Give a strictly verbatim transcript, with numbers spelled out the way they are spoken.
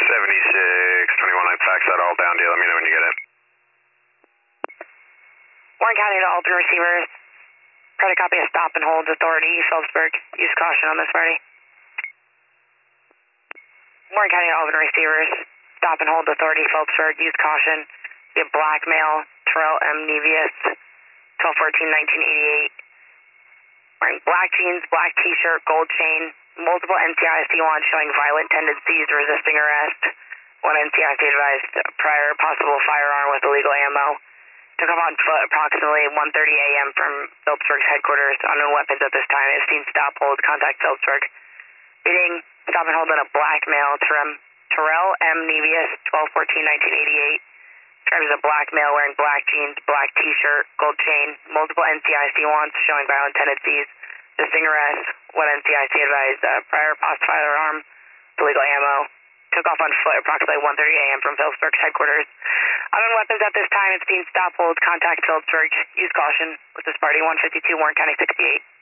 seventy-six twenty-one, I fax that all down to you. Let me know when you get it. Warren County to all three receivers. Try to copy a stop and hold authority, Phillipsburg. Use caution on this party. Warren County to all three receivers. Stop and hold authority, Phillipsburg. Use caution. Get blackmail, Terrell M. Nevius, twelve fourteen nineteen eighty-eight. Wearing black jeans, black t-shirt, gold chain, multiple N C I C wants showing violent tendencies, resisting arrest. One N C I C advised prior possible firearm with illegal ammo. Took off on foot approximately one thirty a m from Phillipsburg's headquarters. Unknown weapons at this time. If seen, stop, hold, contact Phillipsburg. Beating, stop and hold on a blackmail, Terrell M. Nevius, twelve fourteen nineteen eighty-eight. Described as a black male wearing black jeans, black t-shirt, gold chain, multiple N C I C wants showing violent tendencies, resisting arrest. One N C I C advised uh, prior possible firearm, illegal ammo. Took off on foot approximately one thirty a m from Phillipsburg's headquarters. Unknown weapons at this time. If seen, stop, hold, contact Phillipsburg. Use caution. With this party one fifty-two Warren County sixty-eight.